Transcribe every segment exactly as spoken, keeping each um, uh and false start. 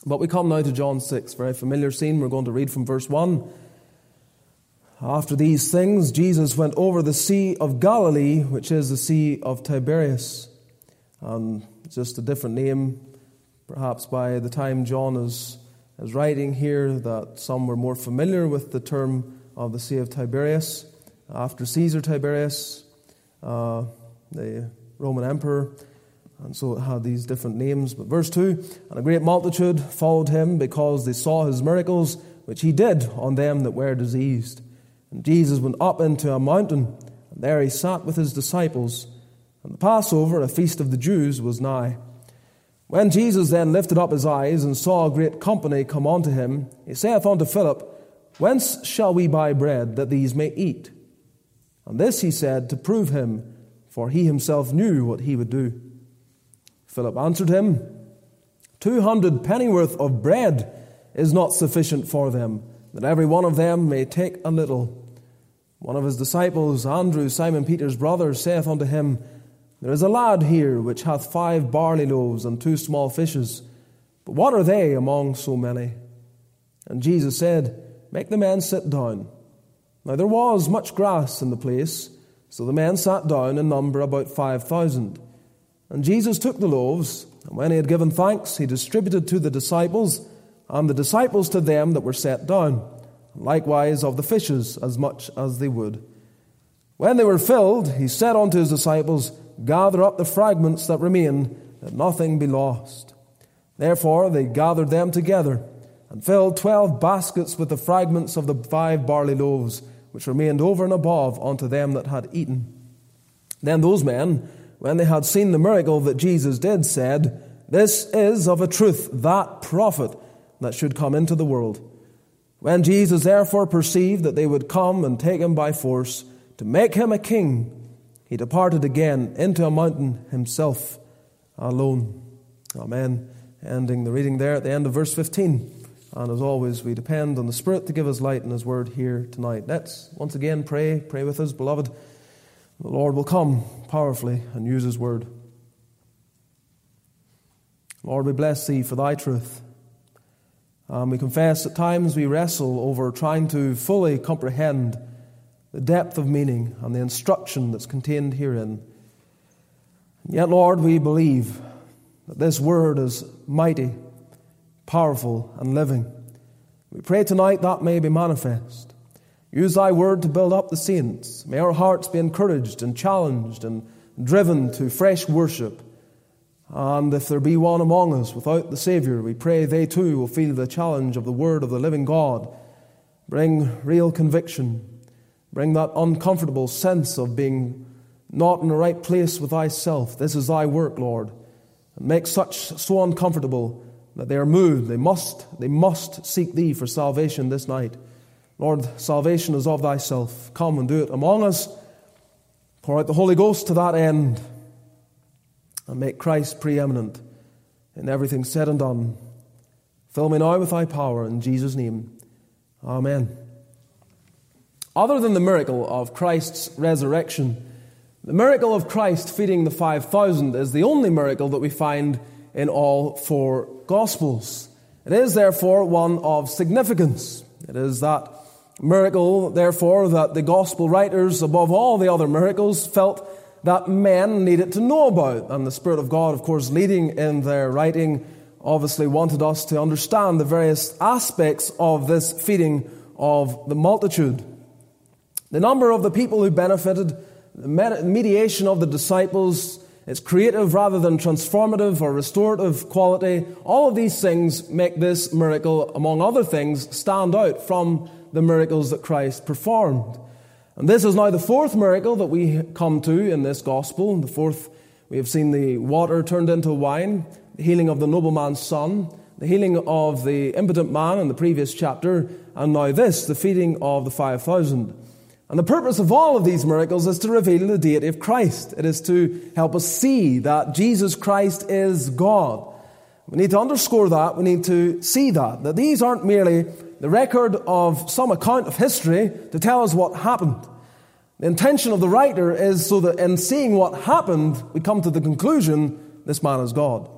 But we come now to John six, very familiar scene. We're going to read from verse one. After these things, Jesus went over the Sea of Galilee, which is the Sea of Tiberias. And just a different name, perhaps by the time John is, is writing here, that some were more familiar with the term of the Sea of Tiberias. After Caesar Tiberius, uh, the Roman emperor, and so it had these different names. But verse two, and a great multitude followed him because they saw his miracles, which he did on them that were diseased. And Jesus went up into a mountain, and there he sat with his disciples. And the Passover, a feast of the Jews, was nigh. When Jesus then lifted up his eyes and saw a great company come unto him, he saith unto Philip, Whence shall we buy bread that these may eat? And this he said to prove him, for he himself knew what he would do. Philip answered him, Two hundred pennyworth of bread is not sufficient for them, that every one of them may take a little. One of his disciples, Andrew, Simon Peter's brother, saith unto him, There is a lad here which hath five barley loaves and two small fishes. But what are they among so many? And Jesus said, Make the men sit down. Now there was much grass in the place, so the men sat down in number about five thousand. And Jesus took the loaves, and when he had given thanks, he distributed to the disciples, and the disciples to them that were set down, and likewise of the fishes as much as they would. When they were filled, he said unto his disciples, Gather up the fragments that remain, that nothing be lost. Therefore they gathered them together, and filled twelve baskets with the fragments of the five barley loaves, which remained over and above unto them that had eaten. Then those men, when they had seen the miracle that Jesus did, said, This is of a truth that prophet that should come into the world. When Jesus therefore perceived that they would come and take him by force, to make him a king, he departed again into a mountain himself alone. Amen. Ending the reading there at the end of verse fifteen. And as always, we depend on the Spirit to give us light in his word here tonight. Let's once again pray. Pray with us, beloved. The Lord will come powerfully and use his word. Lord, we bless thee for thy truth. Um, we confess at times we wrestle over trying to fully comprehend the depth of meaning and the instruction that's contained herein. And yet, Lord, we believe that this word is mighty, powerful, and living. We pray tonight that may be manifest. Use thy word to build up the saints. May our hearts be encouraged and challenged and driven to fresh worship. And if there be one among us without the Saviour, we pray they too will feel the challenge of the word of the living God. Bring real conviction. Bring that uncomfortable sense of being not in the right place with thyself. This is thy work, Lord. And make such so uncomfortable that they are moved. They must, they must seek thee for salvation this night. Lord, salvation is of thyself. Come and do it among us. Pour out the Holy Ghost to that end. And make Christ preeminent in everything said and done. Fill me now with thy power in Jesus' name. Amen. Other than the miracle of Christ's resurrection, the miracle of Christ feeding the five thousand is the only miracle that we find in all four Gospels. It is therefore one of significance. It is that miracle, therefore, that the Gospel writers, above all the other miracles, felt that men needed to know about. And the Spirit of God, of course, leading in their writing, obviously wanted us to understand the various aspects of this feeding of the multitude. The number of the people who benefited, the mediation of the disciples, its creative rather than transformative or restorative quality, all of these things make this miracle, among other things, stand out from the miracles that Christ performed. And this is now the fourth miracle that we come to in this gospel. The fourth, we have seen the water turned into wine, the healing of the nobleman's son, the healing of the impotent man in the previous chapter, and now this, the feeding of the five thousand. And the purpose of all of these miracles is to reveal the deity of Christ. It is to help us see that Jesus Christ is God. We need to underscore that. We need to see that. That these aren't merely the record of some account of history to tell us what happened. The intention of the writer is so that in seeing what happened, we come to the conclusion, this man is God.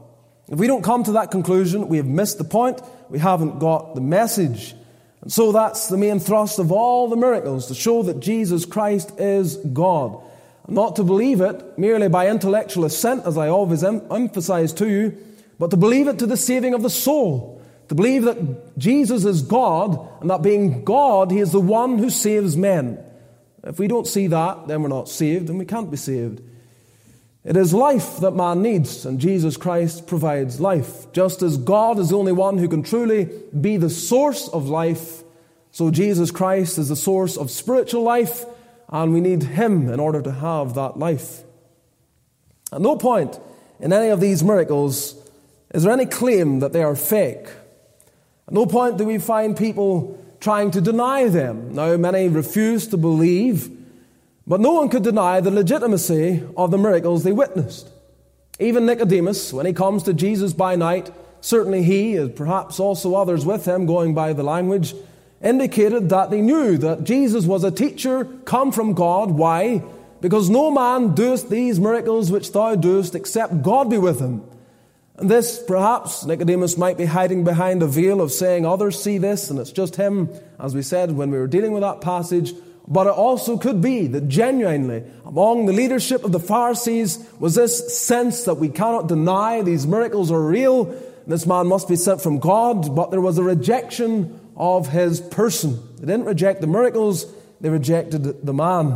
If we don't come to that conclusion, we have missed the point. We haven't got the message. And so that's the main thrust of all the miracles, to show that Jesus Christ is God. Not to believe it merely by intellectual assent, as I always em- emphasize to you, but to believe it to the saving of the soul. To believe that Jesus is God, and that being God, He is the one who saves men. If we don't see that, then we're not saved, and we can't be saved. It is life that man needs, and Jesus Christ provides life. Just as God is the only one who can truly be the source of life, so Jesus Christ is the source of spiritual life, and we need Him in order to have that life. At no point in any of these miracles is there any claim that they are fake. At no point do we find people trying to deny them. Now, many refuse to believe, but no one could deny the legitimacy of the miracles they witnessed. Even Nicodemus, when he comes to Jesus by night, certainly he, and perhaps also others with him, going by the language, indicated that they knew that Jesus was a teacher come from God. Why? Because no man doeth these miracles which thou doest, except God be with him. And this, perhaps, Nicodemus might be hiding behind a veil of saying others see this, and it's just him, as we said when we were dealing with that passage. But it also could be that genuinely, among the leadership of the Pharisees, was this sense that we cannot deny these miracles are real, this man must be sent from God, but there was a rejection of His person. They didn't reject the miracles, they rejected the man.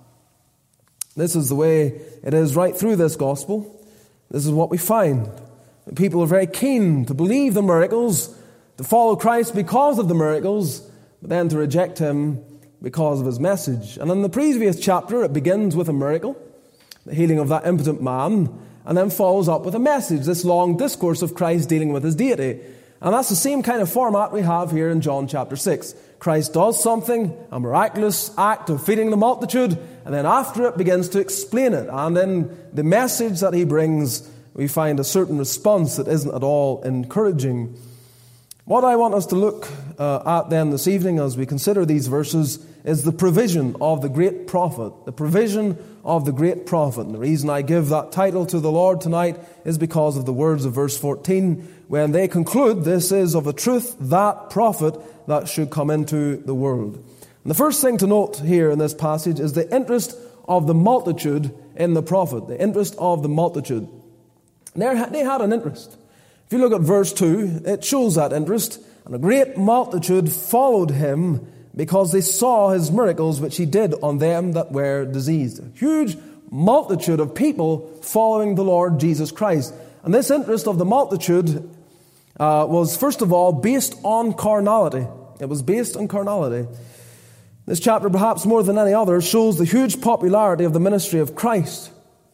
This is the way it is right through this gospel. This is what we find. People are very keen to believe the miracles, to follow Christ because of the miracles, but then to reject Him because of His message. And in the previous chapter, it begins with a miracle, the healing of that impotent man, and then follows up with a message, this long discourse of Christ dealing with His deity. And that's the same kind of format we have here in John chapter six. Christ does something, a miraculous act of feeding the multitude, and then after it begins to explain it. And in the message that He brings, we find a certain response that isn't at all encouraging. What I want us to look uh, at then this evening as we consider these verses is the provision of the great prophet. The provision of the great prophet. And the reason I give that title to the Lord tonight is because of the words of verse fourteen, when they conclude, this is of a truth that prophet that should come into the world. And the first thing to note here in this passage is the interest of the multitude in the prophet. The interest of the multitude. They had an interest. If you look at verse two, it shows that interest. And a great multitude followed Him because they saw His miracles which He did on them that were diseased. A huge multitude of people following the Lord Jesus Christ. And this interest of the multitude uh, was first of all based on carnality. It was based on carnality. This chapter, perhaps more than any other, shows the huge popularity of the ministry of Christ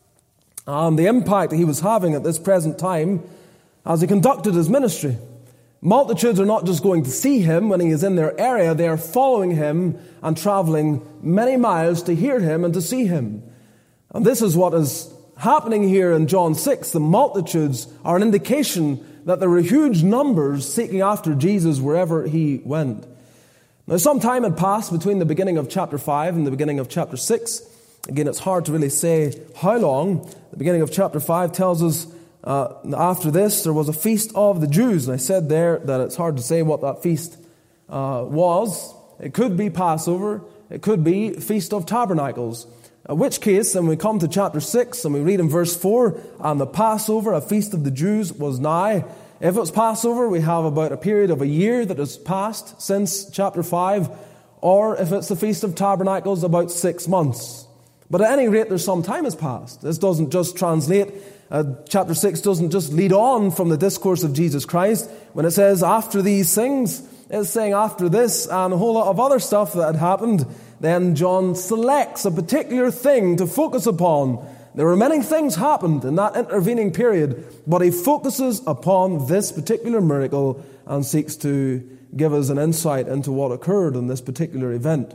and the impact that He was having at this present time as He conducted His ministry. Multitudes are not just going to see Him when He is in their area, they are following Him and traveling many miles to hear Him and to see Him. And this is what is happening here in John six. The multitudes are an indication that there were huge numbers seeking after Jesus wherever He went. Now, some time had passed between the beginning of chapter five and the beginning of chapter six. Again, it's hard to really say how long. The beginning of chapter five tells us uh, after this there was a feast of the Jews. And I said there that it's hard to say what that feast uh, was. It could be Passover. It could be Feast of Tabernacles. In which case, when we come to chapter six and we read in verse four, and the Passover, a feast of the Jews, was nigh. If it's Passover, we have about a period of a year that has passed since chapter five. Or if it's the Feast of Tabernacles, about six months. But at any rate, there's some time has passed. This doesn't just translate. Uh, chapter six doesn't just lead on from the discourse of Jesus Christ. When it says after these things, it's saying after this and a whole lot of other stuff that had happened. Then John selects a particular thing to focus upon. There were many things happened in that intervening period, but he focuses upon this particular miracle and seeks to give us an insight into what occurred in this particular event.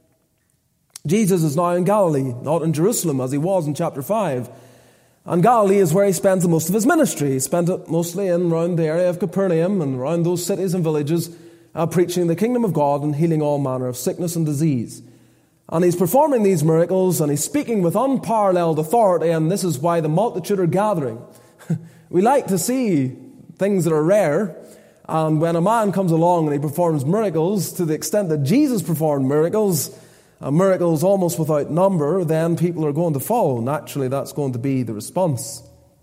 Jesus is now in Galilee, not in Jerusalem as he was in chapter five. And Galilee is where he spends most of his ministry. He spent it mostly in around the area of Capernaum and around those cities and villages, uh, preaching the kingdom of God and healing all manner of sickness and disease. And he's performing these miracles and he's speaking with unparalleled authority, and this is why the multitude are gathering. We like to see things that are rare, and when a man comes along and he performs miracles to the extent that Jesus performed miracles, uh, miracles almost without number, then people are going to follow. Naturally, that's going to be the response.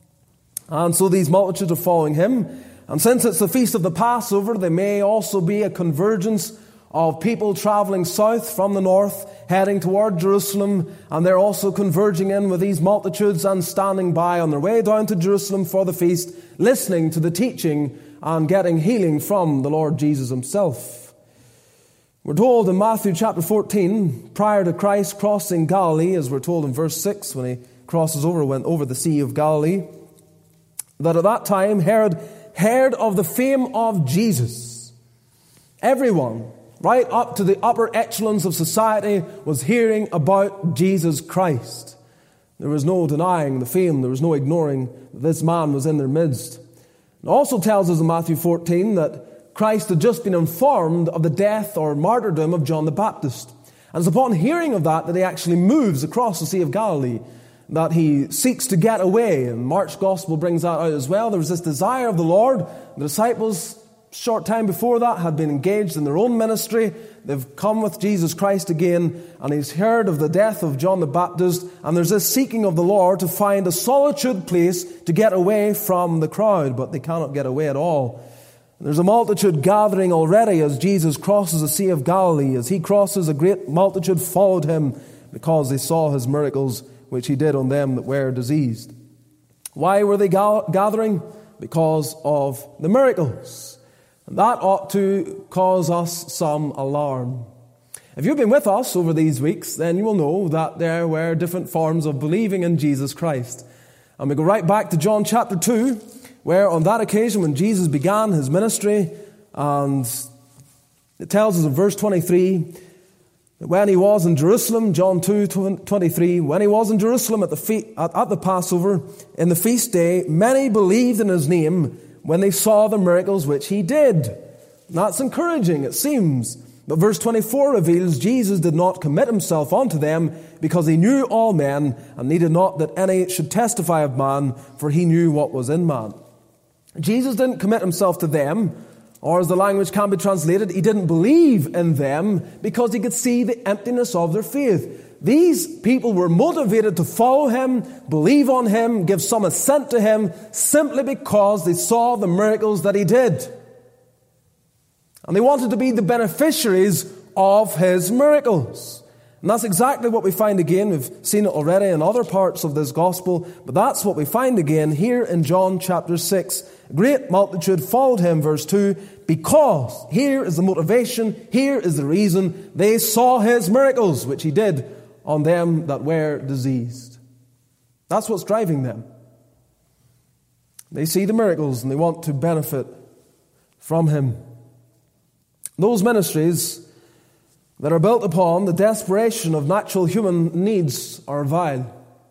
And so these multitudes are following him. And since it's the feast of the Passover, there may also be a convergence of people traveling south from the north, heading toward Jerusalem, and they're also converging in with these multitudes and standing by on their way down to Jerusalem for the feast, listening to the teaching and getting healing from the Lord Jesus himself. We're told in Matthew chapter fourteen, prior to Christ crossing Galilee, as we're told in verse six, when he crosses over, went over the Sea of Galilee, that at that time Herod heard of the fame of Jesus. Everyone, right up to the upper echelons of society, was hearing about Jesus Christ. There was no denying the fame. There was no ignoring that this man was in their midst. It also tells us in Matthew fourteen that Christ had just been informed of the death or martyrdom of John the Baptist. And it's upon hearing of that that he actually moves across the Sea of Galilee, that he seeks to get away. And Mark's Gospel brings that out as well. There was this desire of the Lord. The disciples, short time before that, had been engaged in their own ministry. They've come with Jesus Christ again, and he's heard of the death of John the Baptist, and there's this seeking of the Lord to find a solitude place to get away from the crowd, but they cannot get away at all. There's a multitude gathering already as Jesus crosses the Sea of Galilee. As he crosses, a great multitude followed him because they saw his miracles, which he did on them that were diseased. Why were they gathering? Because of the miracles. And that ought to cause us some alarm. If you've been with us over these weeks, then you will know that there were different forms of believing in Jesus Christ. And we go right back to John chapter two, where on that occasion when Jesus began his ministry, and it tells us in verse twenty-three, that when he was in Jerusalem, John two twenty-three, when he was in Jerusalem at the, fe- at, at the Passover, in the feast day, many believed in his name when they saw the miracles which he did. And that's encouraging, it seems. But verse twenty-four reveals Jesus did not commit himself unto them because he knew all men and needed not that any should testify of man, for he knew what was in man. Jesus didn't commit himself to them, or as the language can be translated, he didn't believe in them because he could see the emptiness of their faith. These people were motivated to follow him, believe on him, give some assent to him, simply because they saw the miracles that he did. And they wanted to be the beneficiaries of his miracles. And that's exactly what we find again. We've seen it already in other parts of this gospel, but that's what we find again here in John chapter six. A great multitude followed him, verse two, because here is the motivation, here is the reason. They saw his miracles, which he did on them that were diseased. That's what's driving them. They see the miracles and they want to benefit from him. Those ministries that are built upon the desperation of natural human needs are vile.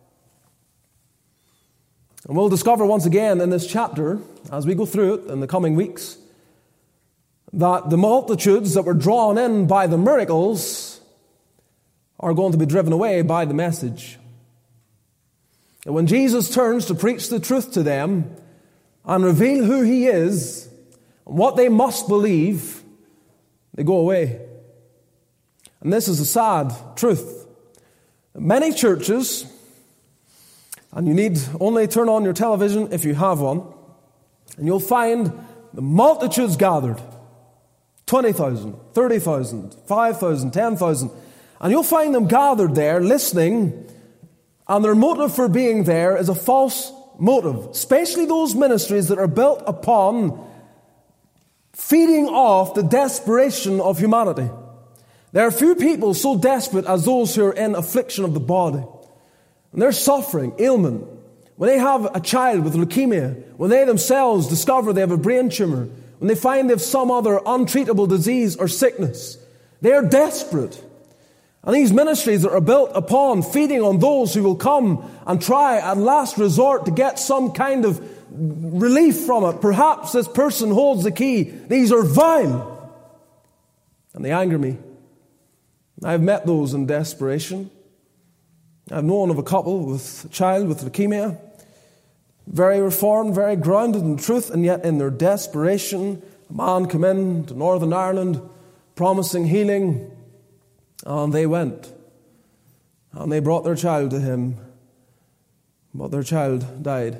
And we'll discover once again in this chapter, as we go through it in the coming weeks, that the multitudes that were drawn in by the miracles are going to be driven away by the message. And when Jesus turns to preach the truth to them and reveal who he is and what they must believe, they go away. And this is a sad truth. Many churches, and you need only turn on your television if you have one, and you'll find the multitudes gathered. twenty thousand, thirty thousand, five thousand, ten thousand. And you'll find them gathered there listening, and their motive for being there is a false motive. Especially those ministries that are built upon feeding off the desperation of humanity. There are few people so desperate as those who are in affliction of the body. And they're suffering, ailment. When they have a child with leukemia, when they themselves discover they have a brain tumor, when they find they have some other untreatable disease or sickness, they are desperate. And these ministries that are built upon feeding on those who will come and try at last resort to get some kind of relief from it. Perhaps this person holds the key. These are vile. And they anger me. I've met those in desperation. I've known of a couple with a child with leukemia. very reformed, very grounded in truth, and yet in their desperation, a man came in to Northern Ireland promising healing, and they went. And they brought their child to him, but their child died.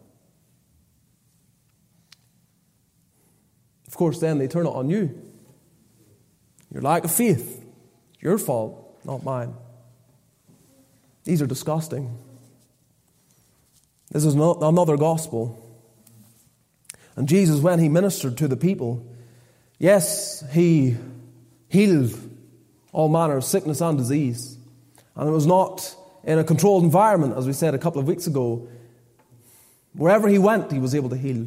Of course, then they turn it on you. Your lack of faith. Your fault, not mine. These are disgusting. This is not another gospel. And Jesus, when he ministered to the people, yes, he healed all manner of sickness and disease. And it was not in a controlled environment, as we said a couple of weeks ago. Wherever he went, he was able to heal.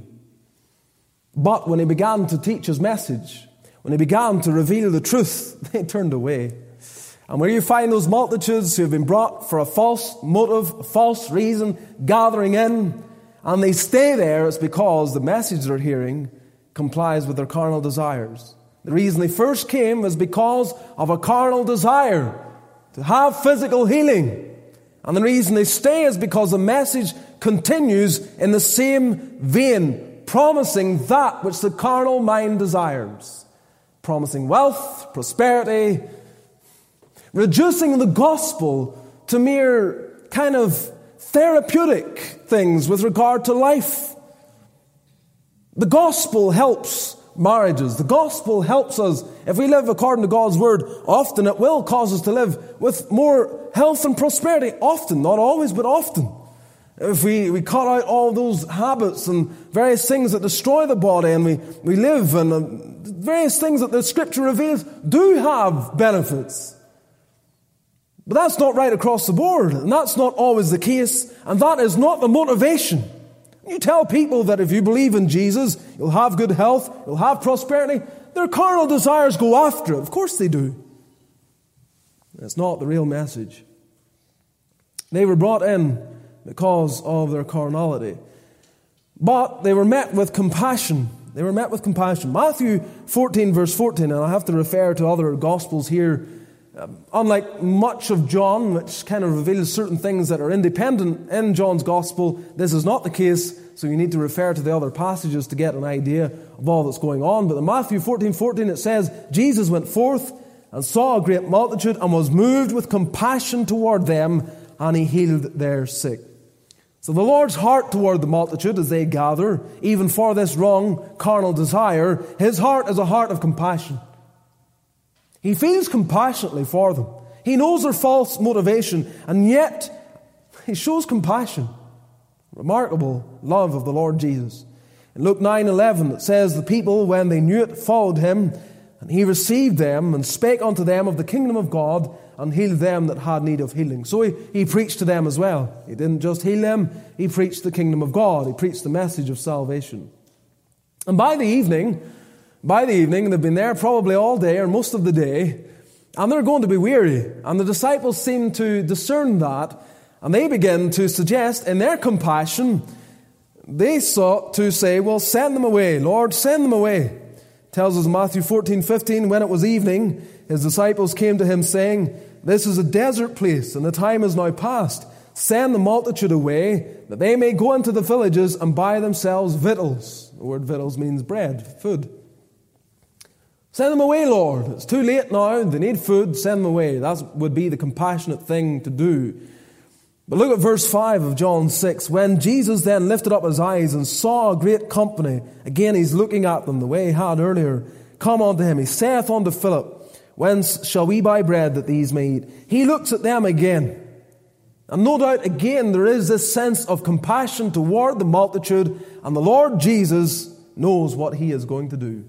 But when he began to teach his message, when he began to reveal the truth, they turned away. And where you find those multitudes who have been brought for a false motive, a false reason, gathering in, and they stay there, it's because the message they're hearing complies with their carnal desires. The reason they first came was because of a carnal desire to have physical healing. And the reason they stay is because the message continues in the same vein, promising that which the carnal mind desires. Promising wealth, prosperity, reducing the gospel to mere kind of therapeutic things with regard to life. The gospel helps marriages. The gospel helps us. If we live according to God's word, often it will cause us to live with more health and prosperity. Often, not always, but often. If we, we cut out all those habits and various things that destroy the body, and we, we live and uh, various things that the Scripture reveals do have benefits. But that's not right across the board, and that's not always the case, and that is not the motivation. You tell people that if you believe in Jesus, you'll have good health, you'll have prosperity, their carnal desires go after it. Of course they do. That's not the real message. They were brought in because of their carnality. But they were met with compassion. They were met with compassion. Matthew fourteen, verse fourteen, and I have to refer to other Gospels here. Um, unlike much of John, which kind of reveals certain things that are independent in John's Gospel, this is not the case, so you need to refer to the other passages to get an idea of all that's going on. But in Matthew fourteen, fourteen it says, Jesus went forth and saw a great multitude and was moved with compassion toward them, and he healed their sick. So the Lord's heart toward the multitude as they gather, even for this wrong carnal desire, his heart is a heart of compassion. He feels compassionately for them. He knows their false motivation, and yet he shows compassion. Remarkable love of the Lord Jesus. In Luke nine eleven it says, the people, when they knew it, followed him, and he received them and spake unto them of the kingdom of God, and healed them that had need of healing. So he, he preached to them as well. He didn't just heal them, he preached the kingdom of God. He preached the message of salvation. And by the evening, by the evening, they've been there probably all day or most of the day, and they're going to be weary. And the disciples seem to discern that, and they begin to suggest in their compassion, they sought to say, well, send them away. Lord, send them away. It tells us in Matthew fourteen, fifteen, when it was evening, his disciples came to him saying, this is a desert place, and the time is now past. Send the multitude away, that they may go into the villages and buy themselves victuals. The word victuals means bread, food. Send them away, Lord. It's too late now. They need food. Send them away. That would be the compassionate thing to do. But look at verse five of John six. When Jesus then lifted up his eyes and saw a great company, again he's looking at them the way he had earlier, come unto him. He saith unto Philip, whence shall we buy bread that these may eat? He looks at them again. And no doubt again there is this sense of compassion toward the multitude, and the Lord Jesus knows what he is going to do.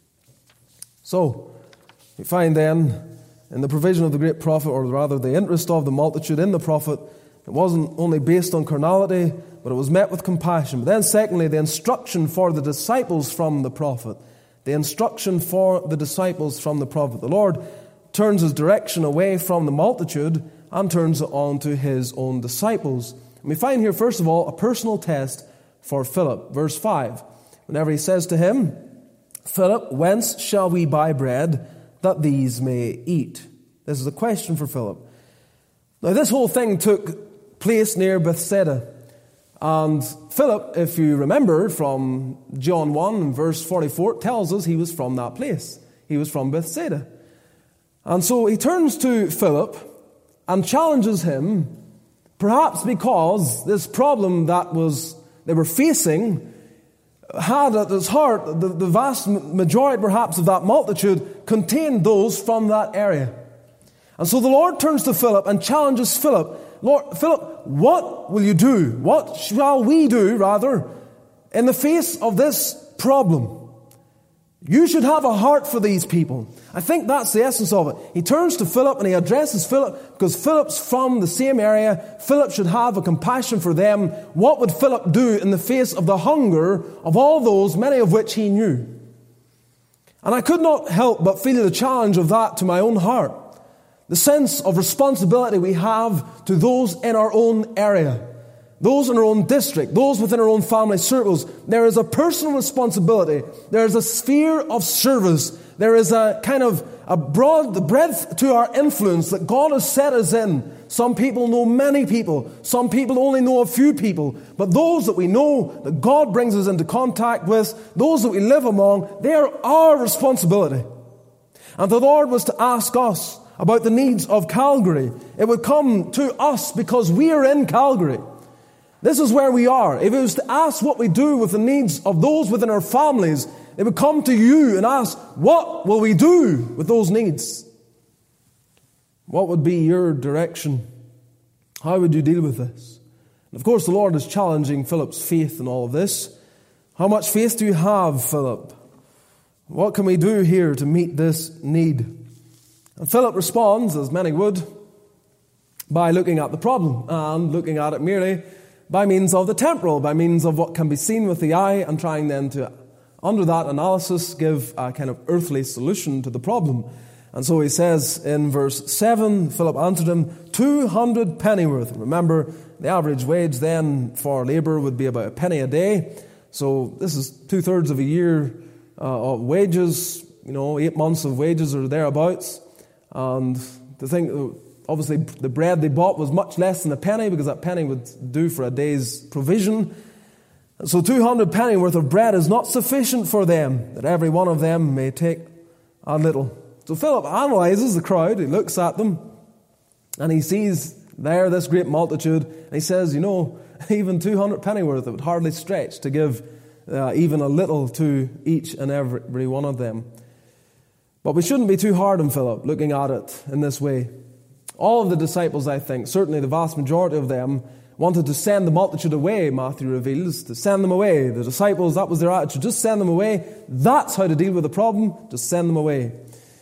So, we find then, in the provision of the great prophet, or rather the interest of the multitude in the prophet, it wasn't only based on carnality, but it was met with compassion. But then secondly, the instruction for the disciples from the prophet. The instruction for the disciples from the prophet. The Lord turns his direction away from the multitude and turns it on to his own disciples. And we find here, first of all, a personal test for Philip. Verse five. Whenever he says to him, Philip, whence shall we buy bread that these may eat? This is a question for Philip. Now, this whole thing took place near Bethsaida. And Philip, if you remember from John one, verse forty-four, tells us he was from that place. He was from Bethsaida. And so he turns to Philip and challenges him, perhaps because this problem that was they were facing had at its heart, the, the vast majority perhaps of that multitude contained those from that area. And so the Lord turns to Philip and challenges Philip, Lord, Philip, what will you do? What shall we do, rather, in the face of this problem? You should have a heart for these people. I think that's the essence of it. He turns to Philip and he addresses Philip because Philip's from the same area. Philip should have a compassion for them. What would Philip do in the face of the hunger of all those, many of which he knew? And I could not help but feel the challenge of that to my own heart. The sense of responsibility we have to those in our own area, those in our own district, those within our own family circles. There is a personal responsibility. There is a sphere of service. There is a kind of a broad breadth to our influence that God has set us in. Some people know many people. Some people only know a few people. But those that we know, that God brings us into contact with, those that we live among, they are our responsibility. And the Lord was to ask us about the needs of Calgary. It would come to us because we are in Calgary. This is where we are. If it was to ask what we do with the needs of those within our families, it would come to you and ask, what will we do with those needs? What would be your direction? How would you deal with this? And of course, the Lord is challenging Philip's faith in all of this. How much faith do you have, Philip? What can we do here to meet this need? And Philip responds, as many would, by looking at the problem and looking at it merely by means of the temporal, by means of what can be seen with the eye, and trying then to, under that analysis, give a kind of earthly solution to the problem. And so he says in verse seven, Philip answered him, two hundred pennyworth. Remember, the average wage then for labour would be about a penny a day. So this is two-thirds of a year uh, of wages, you know, eight months of wages or thereabouts. And the thing, obviously the bread they bought was much less than a penny, because that penny would do for a day's provision. So two hundred penny worth of bread is not sufficient for them, that every one of them may take a little. So Philip analyzes the crowd, he looks at them, and he sees there this great multitude, and he says, you know, even two hundred penny worth, it would hardly stretch to give uh, even a little to each and every, every one of them. But we shouldn't be too hard on Philip, looking at it in this way. All of the disciples, I think, certainly the vast majority of them, wanted to send the multitude away, Matthew reveals, to send them away. The disciples, that was their attitude, just send them away. That's how to deal with the problem, just send them away.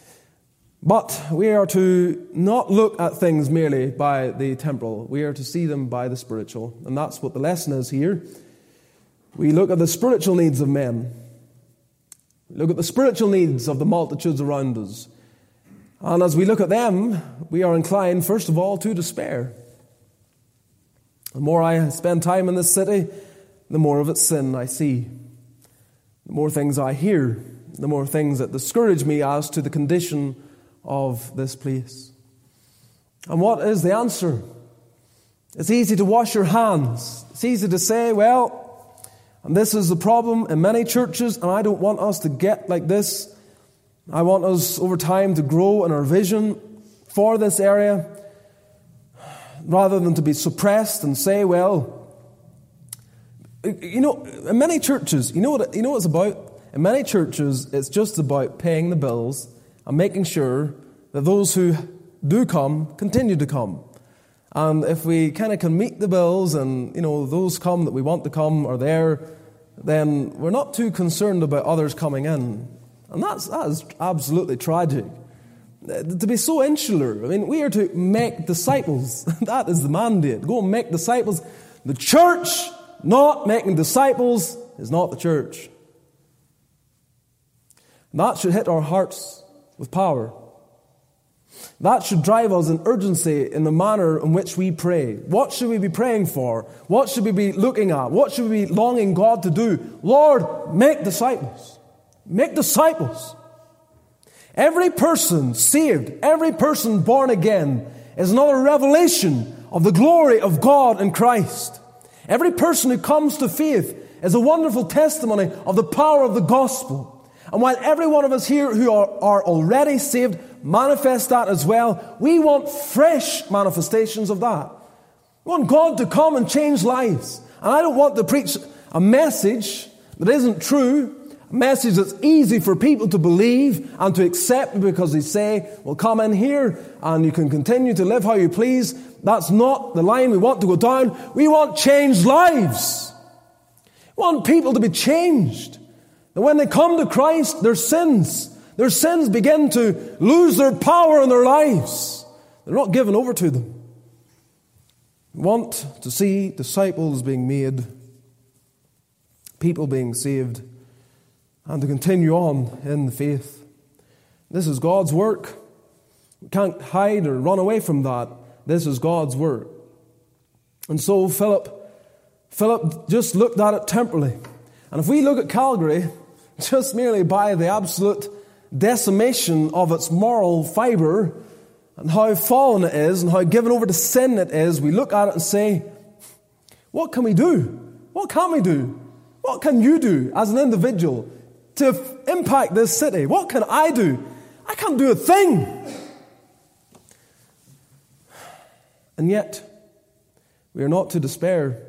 But we are to not look at things merely by the temporal. We are to see them by the spiritual. And that's what the lesson is here. We look at the spiritual needs of men. We look at the spiritual needs of the multitudes around us. And as we look at them, we are inclined, first of all, to despair. The more I spend time in this city, the more of its sin I see. The more things I hear, the more things that discourage me as to the condition of this place. And what is the answer? It's easy to wash your hands. It's easy to say, well, and this is the problem in many churches, and I don't want us to get like this. I want us over time to grow in our vision for this area, rather than to be suppressed and say, well, you know, in many churches, you know what you know what it's about? In many churches, it's just about paying the bills and making sure that those who do come continue to come. And if we kind of can meet the bills and, you know, those come that we want to come are there, then we're not too concerned about others coming in. And that's, that is absolutely tragic. To be so insular. I mean, we are to make disciples. That is the mandate. Go and make disciples. The church not making disciples is not the church. And that should hit our hearts with power. That should drive us in urgency in the manner in which we pray. What should we be praying for? What should we be looking at? What should we be longing God to do? Lord, make disciples. Make disciples. Every person saved, every person born again is another revelation of the glory of God in Christ. Every person who comes to faith is a wonderful testimony of the power of the gospel. And while every one of us here who are, are already saved manifest that as well, we want fresh manifestations of that. We want God to come and change lives. And I don't want to preach a message that isn't true, a message that's easy for people to believe and to accept because they say, well, come in here and you can continue to live how you please. That's not the line we want to go down. We want changed lives. We want people to be changed. And when they come to Christ, their sins, their sins begin to lose their power in their lives. They're not given over to them. We want to see disciples being made, people being saved, and to continue on in the faith. This is God's work. We can't hide or run away from that. This is God's work. And so Philip, Philip just looked at it temporally. And if we look at Calgary, just merely by the absolute decimation of its moral fibre, and how fallen it is, and how given over to sin it is, we look at it and say, what can we do? What can we do? What can you do as an individual to f- impact this city? What can I do? I can't do a thing. And yet, we are not to despair.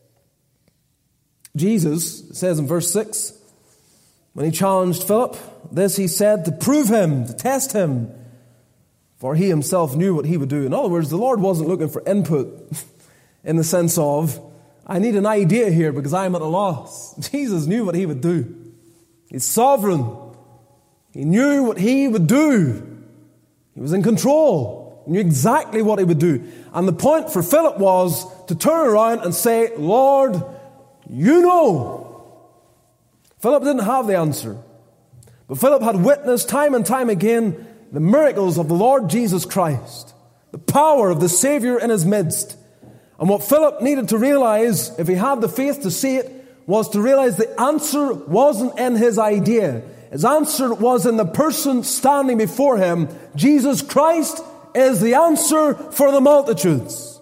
Jesus, it says in verse six, when he challenged Philip, this he said to prove him, to test him, for he himself knew what he would do. In other words, the Lord wasn't looking for input in the sense of, I need an idea here because I am at a loss. Jesus knew what he would do. He's sovereign. He knew what he would do. He was in control. He knew exactly what he would do. And the point for Philip was to turn around and say, Lord, you know. Philip didn't have the answer. But Philip had witnessed time and time again the miracles of the Lord Jesus Christ, the power of the Savior in his midst. And what Philip needed to realize, if he had the faith to see it, was to realize the answer wasn't in his idea. His answer was in the person standing before him. Jesus Christ is the answer for the multitudes.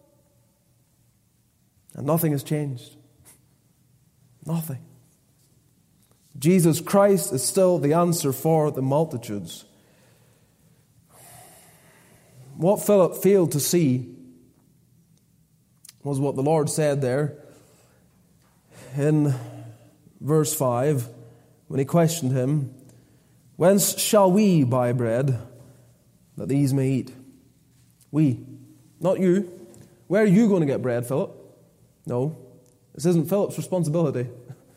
And nothing has changed. Nothing. Jesus Christ is still the answer for the multitudes. What Philip failed to see was what the Lord said there in verse five when he questioned him, whence shall we buy bread that these may eat? We, not you. Where are you going to get bread, Philip? No, this isn't Philip's responsibility.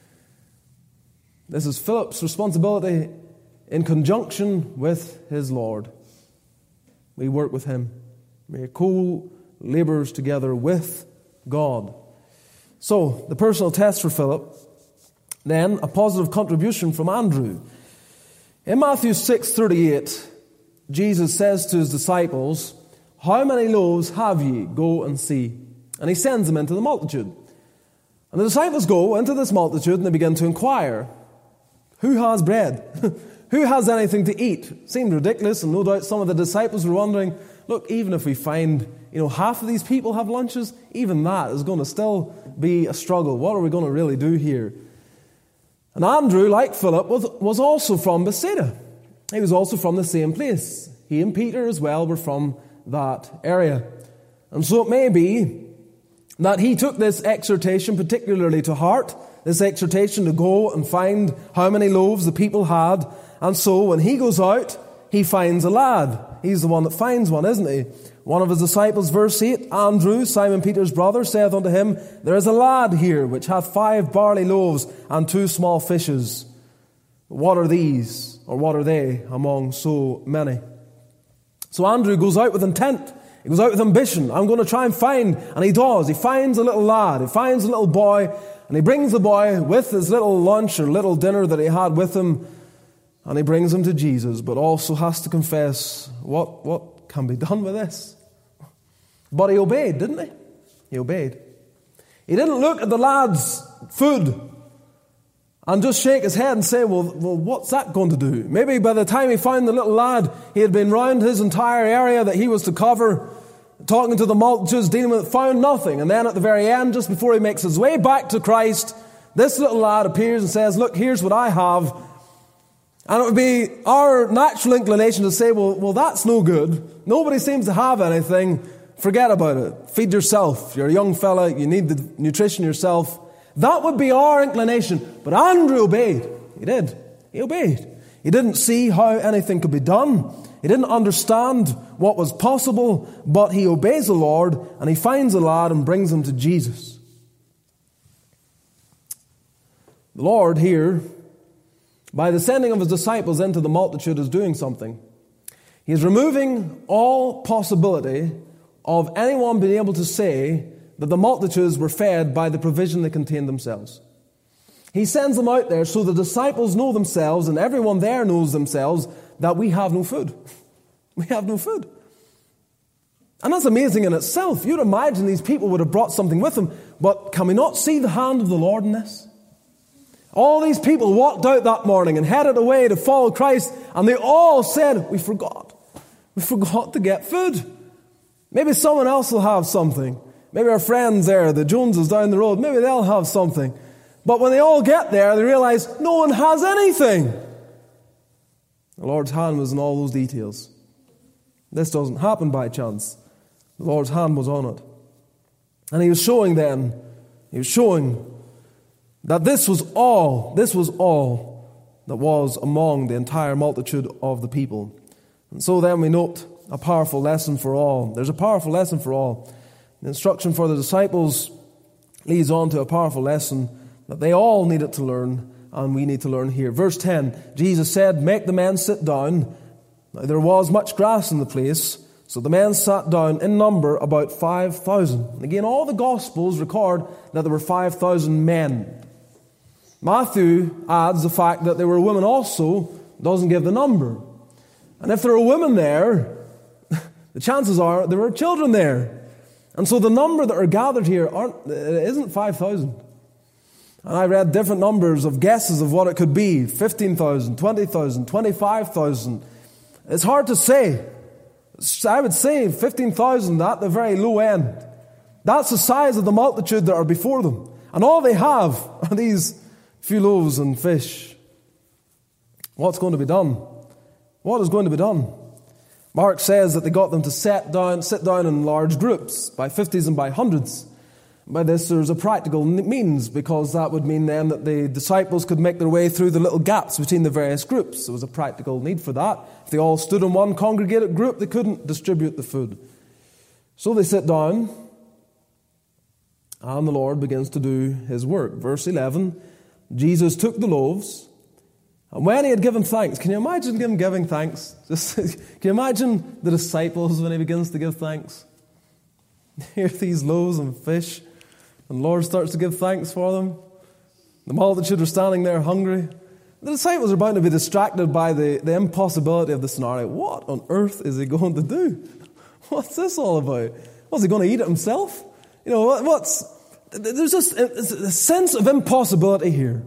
This is Philip's responsibility in conjunction with his Lord. We work with him. We are co-laborers together with God. So, the personal test for Philip. Then, a positive contribution from Andrew. In Matthew six thirty-eight, Jesus says to his disciples, how many loaves have ye? Go and see. And he sends them into the multitude. And the disciples go into this multitude and they begin to inquire, who has bread? Who has anything to eat? Seemed ridiculous, and no doubt some of the disciples were wondering, look, even if we find, you know, half of these people have lunches, even that is going to still be a struggle. What are we going to really do here? And Andrew, like Philip, was, was also from Bethsaida. He was also from the same place. He and Peter as well were from that area. And so it may be that he took this exhortation particularly to heart, this exhortation to go and find how many loaves the people had. And so when he goes out, he finds a lad. He's the one that finds one, isn't he? One of his disciples, verse eight, Andrew, Simon Peter's brother, saith unto him, there is a lad here which hath five barley loaves and two small fishes. What are these, or what are they among so many? So Andrew goes out with intent. He goes out with ambition. I'm going to try and find, and he does. He finds a little lad. He finds a little boy, and he brings the boy with his little lunch or little dinner that he had with him, and he brings him to Jesus, but also has to confess, what, what can be done with this? But he obeyed, didn't he? He obeyed. He didn't look at the lad's food and just shake his head and say, well, well, what's that going to do? Maybe by the time he found the little lad, he had been round his entire area that he was to cover, talking to the multitudes, dealing with it, found nothing. And then at the very end, just before he makes his way back to Christ, this little lad appears and says, look, here's what I have. And it would be our natural inclination to say, well, well, that's no good. Nobody seems to have anything. Forget about it. Feed yourself. You're a young fella. You need the nutrition yourself. That would be our inclination. But Andrew obeyed. He did. He obeyed. He didn't see how anything could be done. He didn't understand what was possible, but he obeys the Lord, and he finds a lad and brings him to Jesus. The Lord here, by the sending of his disciples into the multitude, is doing something. He is removing all possibility of anyone being able to say that the multitudes were fed by the provision they contained themselves. He sends them out there so the disciples know themselves and everyone there knows themselves that we have no food. We have no food. And that's amazing in itself. You'd imagine these people would have brought something with them, but can we not see the hand of the Lord in this? All these people walked out that morning and headed away to follow Christ, and they all said, we forgot. We forgot to get food. Maybe someone else will have something. Maybe our friends there, the Joneses down the road, maybe they'll have something. But when they all get there, they realize no one has anything. The Lord's hand was in all those details. This doesn't happen by chance. The Lord's hand was on it. And he was showing then, he was showing that this was all, this was all that was among the entire multitude of the people. And so then we note a powerful lesson for all. There's a powerful lesson for all. The instruction for the disciples leads on to a powerful lesson that they all needed to learn, and we need to learn here. Verse ten, Jesus said, make the men sit down. Now there was much grass in the place, so the men sat down in number about five thousand. And again, all the Gospels record that there were five thousand men. Matthew adds the fact that there were women also, doesn't give the number. And if there are women there, the chances are there were children there. And so the number that are gathered here aren't, it isn't five thousand. And I read different numbers of guesses of what it could be. fifteen thousand, twenty thousand, twenty-five thousand. It's hard to say. I would say fifteen thousand at the very low end. That's the size of the multitude that are before them. And all they have are these few loaves and fish. What's going to be done? What is going to be done? Mark says that they got them to sit down, sit down in large groups, by fifties and by hundreds. By this there's a practical means, because that would mean then that the disciples could make their way through the little gaps between the various groups. There was a practical need for that. If they all stood in one congregated group, they couldn't distribute the food. So they sit down, and the Lord begins to do his work. Verse eleven, Jesus took the loaves, and when he had given thanks, can you imagine him giving thanks? Just, can you imagine the disciples when he begins to give thanks? Here these loaves and fish, and the Lord starts to give thanks for them. The multitude are standing there hungry. The disciples are bound to be distracted by the, the impossibility of the scenario. What on earth is he going to do? What's this all about? Was he going to eat it himself? You know, what, what's... There's just a, a sense of impossibility here.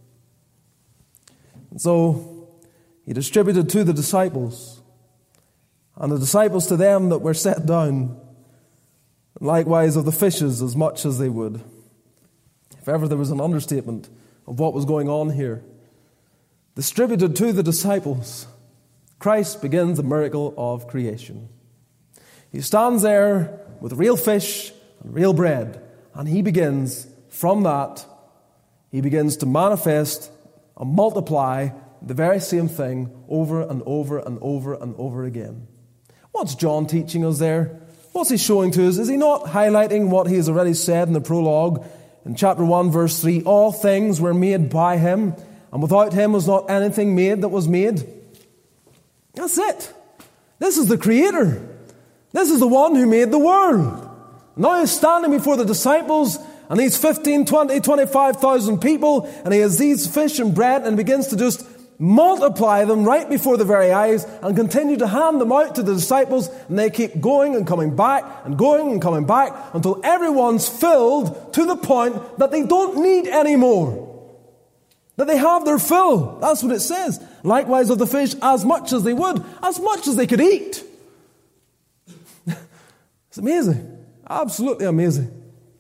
And so he distributed to the disciples, and the disciples to them that were set down, and likewise of the fishes as much as they would. If ever there was an understatement of what was going on here. Distributed to the disciples, Christ begins the miracle of creation. He stands there with real fish and real bread, and he begins, from that, he begins to manifest and multiply the very same thing over and over and over and over again. What's John teaching us there? What's he showing to us? Is he not highlighting what he has already said in the prologue? In chapter one, verse three, all things were made by him, and without him was not anything made that was made. That's it. This is the Creator. This is the one who made the world. Now he's standing before the disciples, and these fifteen, twenty, twenty-five thousand people, and he has these fish and bread, and begins to just multiply them right before the very eyes, and continue to hand them out to the disciples, and they keep going and coming back, and going and coming back, until everyone's filled to the point that they don't need any more. That they have their fill. That's what it says. Likewise of the fish, as much as they would, as much as they could eat. It's amazing. Absolutely amazing.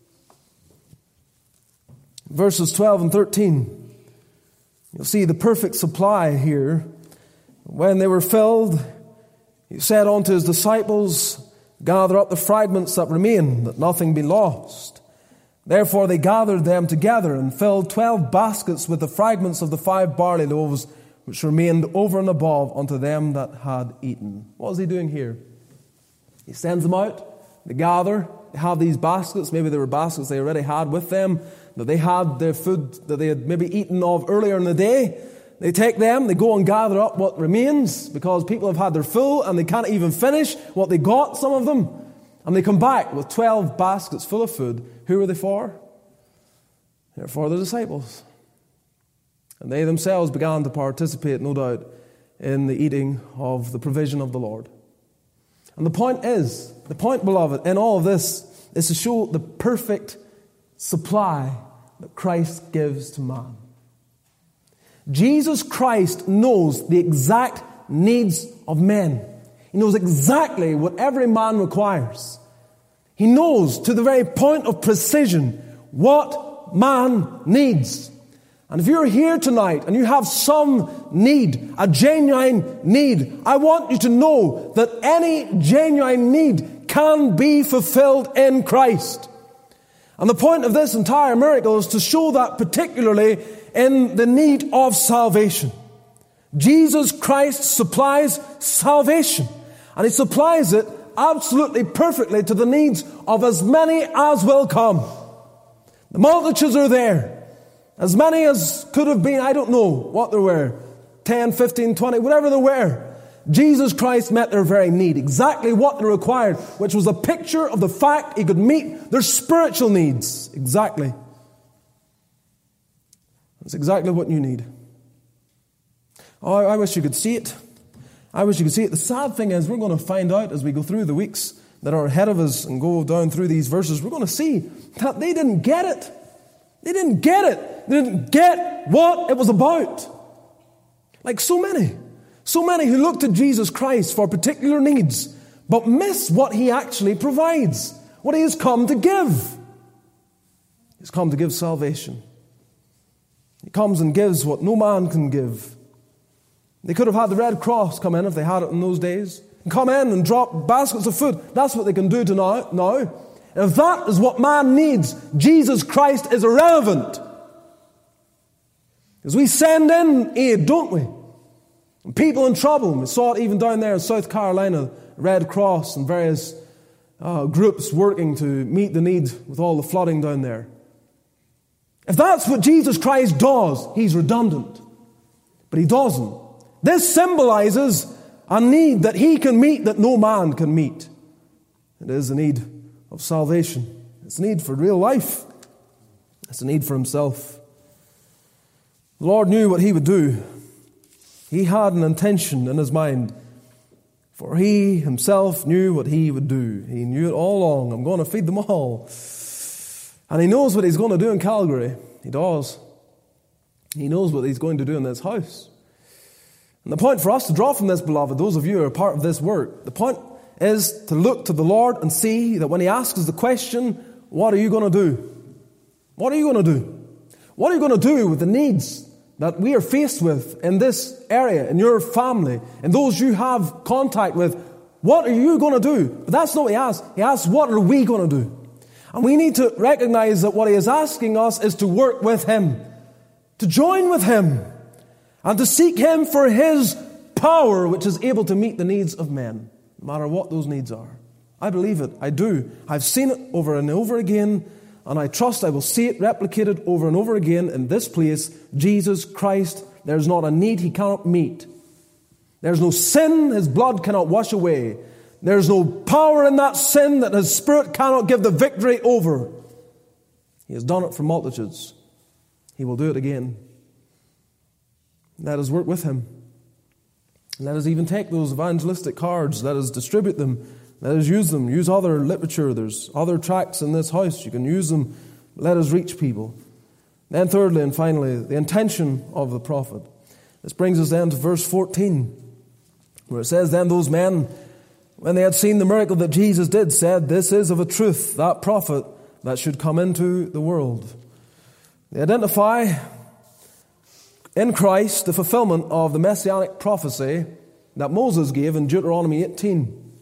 Verses twelve and thirteen. You'll see the perfect supply here. When they were filled, he said unto his disciples, gather up the fragments that remain, that nothing be lost. Therefore they gathered them together and filled twelve baskets with the fragments of the five barley loaves, which remained over and above unto them that had eaten. What is he doing here? He sends them out. They gather. They have these baskets. Maybe they were baskets they already had with them, that they had their food that they had maybe eaten of earlier in the day. They take them, they go and gather up what remains, because people have had their fill and they can't even finish what they got, some of them. And they come back with twelve baskets full of food. Who are they for? They're for the disciples. And they themselves began to participate, no doubt, in the eating of the provision of the Lord. And the point is, the point, beloved, in all of this is to show the perfect supply that Christ gives to man. Jesus Christ knows the exact needs of men. He knows exactly what every man requires. He knows to the very point of precision what man needs. And if you're here tonight and you have some need, a genuine need, I want you to know that any genuine need can be fulfilled in Christ. And the point of this entire miracle is to show that particularly in the need of salvation. Jesus Christ supplies salvation. And He supplies it absolutely perfectly to the needs of as many as will come. The multitudes are there. As many as could have been, I don't know what there were, ten, fifteen, twenty, whatever there were. Jesus Christ met their very need, exactly what they required, which was a picture of the fact He could meet their spiritual needs. Exactly. That's exactly what you need. Oh, I wish you could see it. I wish you could see it. The sad thing is, we're going to find out as we go through the weeks that are ahead of us and go down through these verses, we're going to see that they didn't get it. They didn't get it. They didn't get what it was about. Like so many. So many who look to Jesus Christ for particular needs, but miss what He actually provides, what He has come to give. He's come to give salvation. He comes and gives what no man can give. They could have had the Red Cross come in if they had it in those days, and come in and drop baskets of food. That's what they can do to now. now. And if that is what man needs, Jesus Christ is irrelevant. Because we send in aid, don't we? And people in trouble. We saw it even down there in South Carolina, Red Cross and various uh, groups working to meet the needs with all the flooding down there. If that's what Jesus Christ does, He's redundant. But He doesn't. This symbolizes a need that He can meet that no man can meet. It is a need of salvation. It's a need for real life. It's a need for Himself. The Lord knew what He would do. He had an intention in His mind. For He Himself knew what He would do. He knew it all along. I'm going to feed them all. And He knows what He's going to do in Calgary. He does. He knows what He's going to do in this house. And the point for us to draw from this, beloved, those of you who are part of this work, the point is to look to the Lord and see that when He asks us the question, what are you going to do? What are you going to do? What are you going to do with the needs that we are faced with in this area, in your family, and those you have contact with? What are you going to do? But that's not what He asks. He asks, what are we going to do? And we need to recognize that what He is asking us is to work with Him, to join with Him, and to seek Him for His power, which is able to meet the needs of men, no matter what those needs are. I believe it. I do. I've seen it over and over again, and I trust I will see it replicated over and over again in this place. Jesus Christ, there's not a need He cannot meet. There's no sin His blood cannot wash away. There's no power in that sin that His Spirit cannot give the victory over. He has done it for multitudes. He will do it again. Let us work with Him. Let us even take those evangelistic cards. Let us distribute them. Let us use them. Use other literature. There's other tracts in this house. You can use them. Let us reach people. Then thirdly and finally, the intention of the prophet. This brings us then to verse fourteen, where it says, then those men when they had seen the miracle that Jesus did, said, "This is of a truth that prophet that should come into the world." They identify in Christ the fulfillment of the messianic prophecy that Moses gave in Deuteronomy eighteen.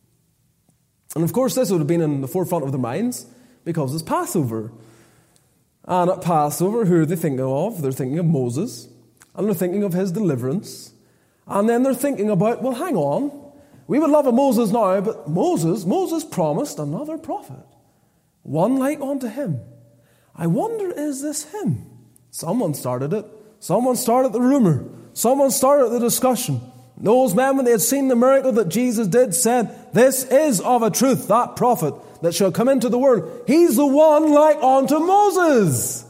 And of course this would have been in the forefront of their minds because it's Passover. And at Passover, who are they thinking of? They're thinking of Moses, and they're thinking of his deliverance. And then they're thinking about, well, hang on, we would love a Moses now, but Moses, Moses promised another prophet, one like unto him. I wonder, is this him? Someone started it. Someone started the rumor. Someone started the discussion. Those men, when they had seen the miracle that Jesus did, said, "This is of a truth that prophet that shall come into the world. He's the one like unto Moses."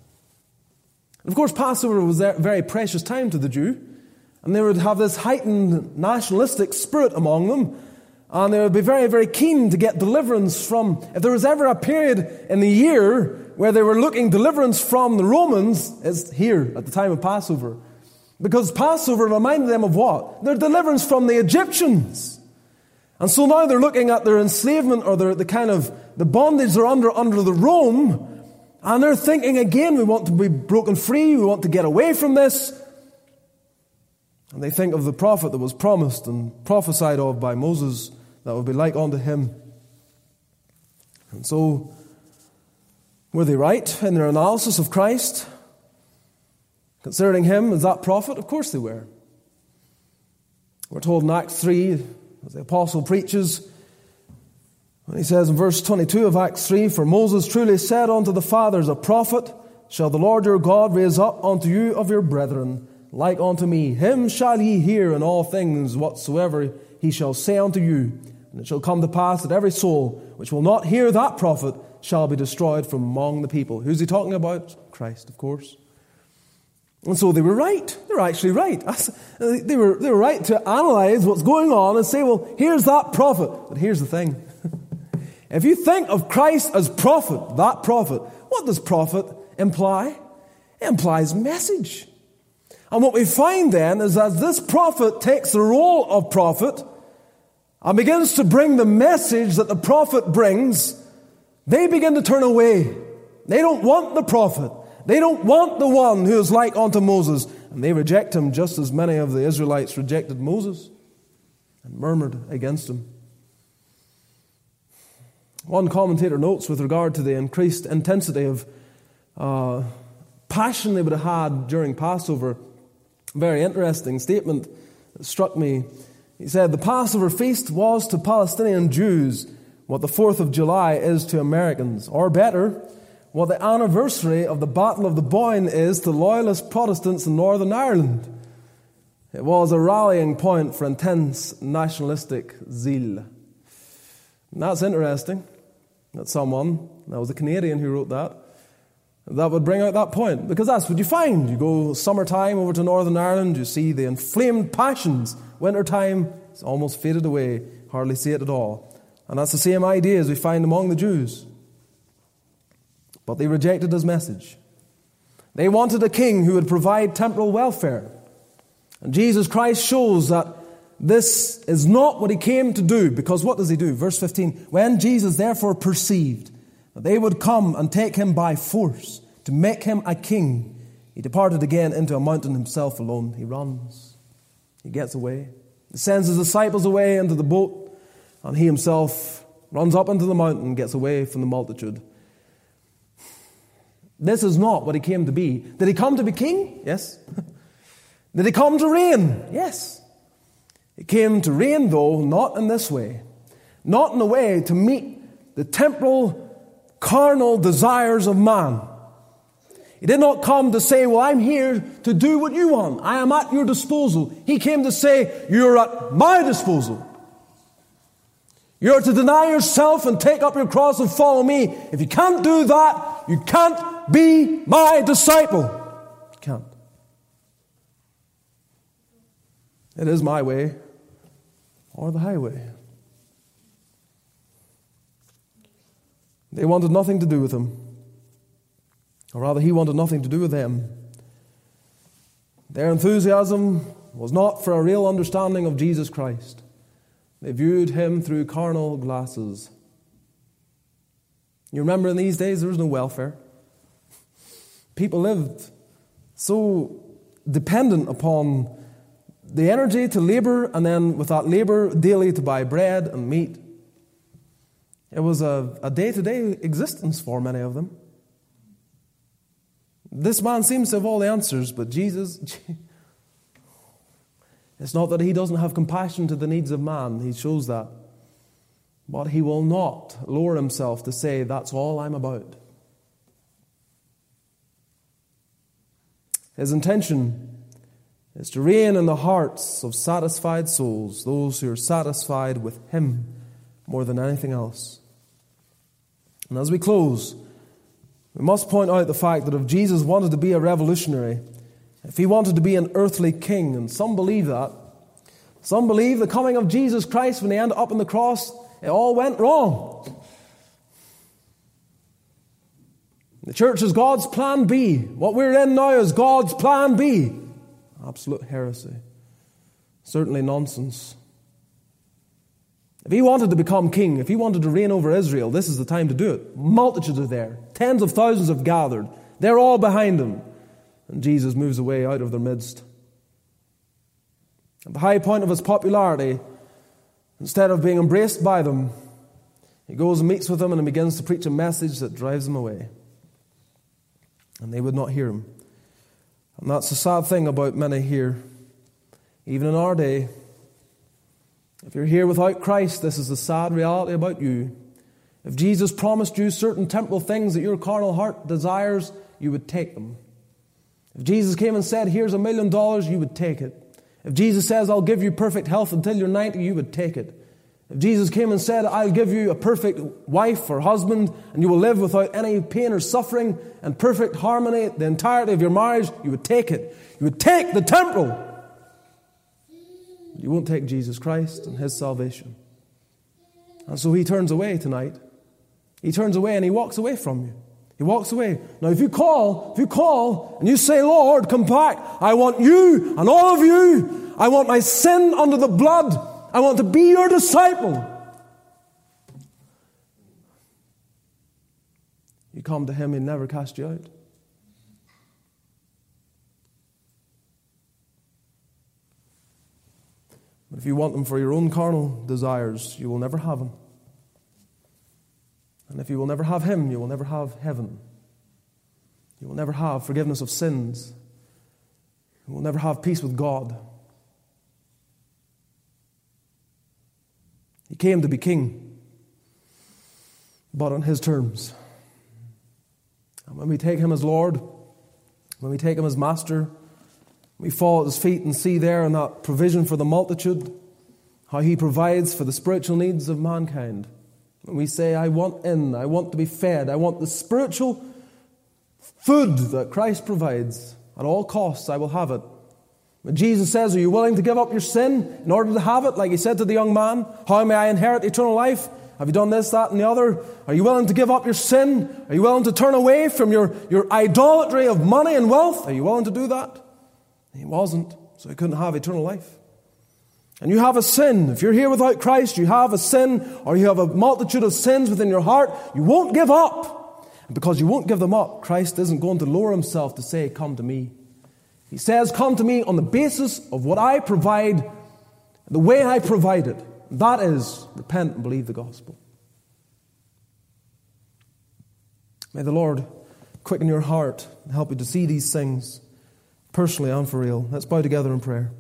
Of course, Passover was a very precious time to the Jew, and they would have this heightened nationalistic spirit among them, and they would be very, very keen to get deliverance from, if there was ever a period in the year where they were looking deliverance from the Romans, it's here at the time of Passover. Because Passover reminded them of what? Their deliverance from the Egyptians. And so now they're looking at their enslavement or their, the kind of the bondage they're under under the Rome, and they're thinking again, we want to be broken free, we want to get away from this. And they think of the prophet that was promised and prophesied of by Moses that would be like unto him. And so, were they right in their analysis of Christ? Considering him as that prophet? Of course they were. We're told in Acts three, as the apostle preaches, when he says in verse twenty-two of Acts three, "For Moses truly said unto the fathers, a prophet shall the Lord your God raise up unto you of your brethren, like unto me. Him shall ye hear in all things whatsoever he shall say unto you. And it shall come to pass that every soul which will not hear that prophet shall be destroyed from among the people." Who's he talking about? Christ, of course. And so they were right. They were actually right. They were, they were right to analyze what's going on and say, well, here's that prophet. But here's the thing. If you think of Christ as prophet, that prophet, what does prophet imply? It implies message. And what we find then is that this prophet takes the role of prophet and begins to bring the message that the prophet brings, they begin to turn away. They don't want the prophet. They don't want the one who is like unto Moses. And they reject him just as many of the Israelites rejected Moses and murmured against him. One commentator notes with regard to the increased intensity of uh, passion they would have had during Passover, a very interesting statement that struck me. He said, "The Passover feast was to Palestinian Jews what the fourth of July is to Americans, or better, what the anniversary of the Battle of the Boyne is to loyalist Protestants in Northern Ireland. It was a rallying point for intense nationalistic zeal." And that's interesting that someone, that was a Canadian who wrote that, that would bring out that point. Because that's what you find. You go summertime over to Northern Ireland, you see the inflamed passions. Wintertime, it's almost faded away. Hardly see it at all. And that's the same idea as we find among the Jews. But they rejected his message. They wanted a king who would provide temporal welfare. And Jesus Christ shows that this is not what he came to do, because what does he do? Verse fifteen, "When Jesus therefore perceived that they would come and take him by force to make him a king, he departed again into a mountain himself alone." He runs. He gets away. He sends his disciples away into the boat, and he himself runs up into the mountain and gets away from the multitude. This is not what he came to be. Did he come to be king? Yes. Did he come to reign? Yes. He came to reign, though, not in this way. Not in a way to meet the temporal, carnal desires of man. He did not come to say, well, I'm here to do what you want. I am at your disposal. He came to say, you're at my disposal. You're to deny yourself and take up your cross and follow me. If you can't do that, you can't be my disciple. You can't. It is my way or the highway. They wanted nothing to do with him. Or rather, he wanted nothing to do with them. Their enthusiasm was not for a real understanding of Jesus Christ. They viewed him through carnal glasses. You remember in these days there was no welfare. People lived so dependent upon the energy to labor, and then with that labor daily to buy bread and meat. It was a, a day-to-day existence for many of them. This man seems to have all the answers, but Jesus, it's not that he doesn't have compassion to the needs of man. He shows that. But he will not lower himself to say, that's all I'm about. His intention is to reign in the hearts of satisfied souls, those who are satisfied with him more than anything else. And as we close, we must point out the fact that if Jesus wanted to be a revolutionary, if he wanted to be an earthly king, and some believe that, some believe the coming of Jesus Christ when he ended up on the cross, it all went wrong. The church is God's plan B. What we're in now is God's plan B. Absolute heresy. Certainly nonsense. If he wanted to become king, if he wanted to reign over Israel, this is the time to do it. Multitudes are there. Tens of thousands have gathered. They're all behind him. And Jesus moves away out of their midst. At the high point of his popularity, instead of being embraced by them, he goes and meets with them and he begins to preach a message that drives them away. And they would not hear him. And that's the sad thing about many here. Even in our day, if you're here without Christ, this is the sad reality about you. If Jesus promised you certain temporal things that your carnal heart desires, you would take them. If Jesus came and said, here's a million dollars, you would take it. If Jesus says, I'll give you perfect health until you're ninety, you would take it. If Jesus came and said, I'll give you a perfect wife or husband, and you will live without any pain or suffering and perfect harmony the entirety of your marriage, you would take it. You would take the temporal. You won't take Jesus Christ and his salvation. And so he turns away tonight. He turns away and he walks away from you. He walks away. Now if you call, if you call and you say, Lord, come back. I want you and all of you. I want my sin under the blood. I want to be your disciple. You come to him, he'll never cast you out. But if you want them for your own carnal desires, you will never have them. And if you will never have him, you will never have heaven. You will never have forgiveness of sins. You will never have peace with God. He came to be king, but on his terms. And when we take him as Lord, when we take him as master, we fall at his feet and see there in that provision for the multitude how he provides for the spiritual needs of mankind. And we say, I want in, I want to be fed, I want the spiritual food that Christ provides. At all costs, I will have it. When Jesus says, are you willing to give up your sin in order to have it? Like he said to the young man, how may I inherit eternal life? Have you done this, that, and the other? Are you willing to give up your sin? Are you willing to turn away from your, your idolatry of money and wealth? Are you willing to do that? He wasn't, so he couldn't have eternal life. And you have a sin. If you're here without Christ, you have a sin, or you have a multitude of sins within your heart. You won't give up. And because you won't give them up, Christ isn't going to lower himself to say, come to me. He says, come to me on the basis of what I provide, the way I provide it. That is, repent and believe the gospel. May the Lord quicken your heart and help you to see these things personally and for real. Let's bow together in prayer.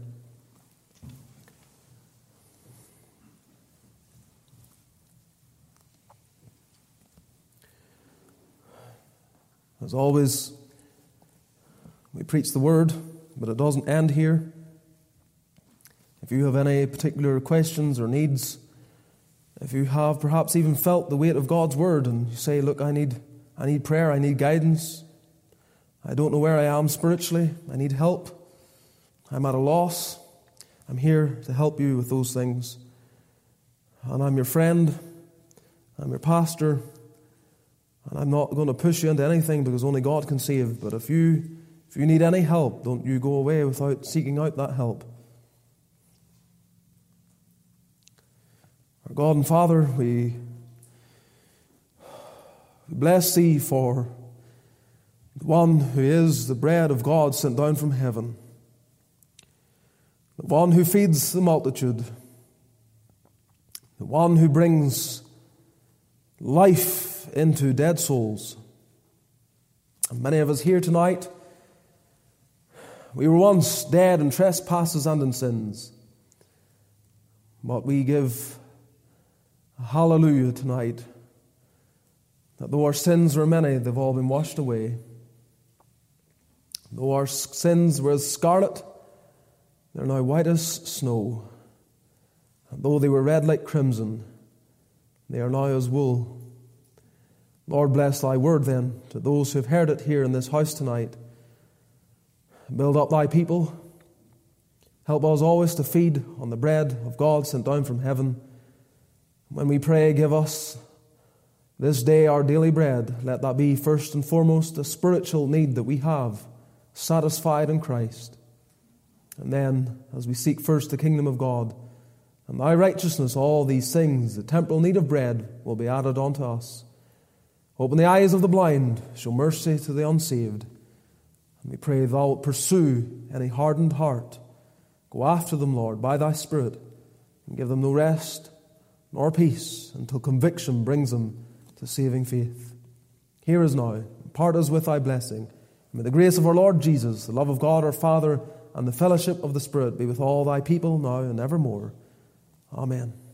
As always, we preach the word, but it doesn't end here. If you have any particular questions or needs, if you have perhaps even felt the weight of God's word and you say, look, I need, I need prayer, I need guidance, I don't know where I am spiritually, I need help, I'm at a loss, I'm here to help you with those things. And I'm your friend, I'm your pastor, and I'm not going to push you into anything because only God can save. But if you if you need any help, don't you go away without seeking out that help. God and Father, we bless Thee for the one who is the bread of God sent down from heaven, the one who feeds the multitude, the one who brings life into dead souls. And many of us here tonight, we were once dead in trespasses and in sins, but we give a hallelujah tonight that though our sins were many, they've all been washed away. Though our sins were as scarlet, they're now white as snow. And though they were red like crimson, they are now as wool. Lord, bless Thy word then to those who have heard it here in this house tonight. Build up Thy people. Help us always to feed on the bread of God sent down from heaven. When we pray, give us this day our daily bread. Let that be first and foremost a spiritual need that we have, satisfied in Christ. And then, as we seek first the kingdom of God and Thy righteousness, all these things, the temporal need of bread, will be added unto us. Open the eyes of the blind, show mercy to the unsaved. And we pray Thou wilt pursue any hardened heart. Go after them, Lord, by Thy Spirit, and give them no rest nor peace until conviction brings them to saving faith. Hear us now, impart us with Thy blessing. And may the grace of our Lord Jesus, the love of God our Father, and the fellowship of the Spirit be with all Thy people now and evermore. Amen.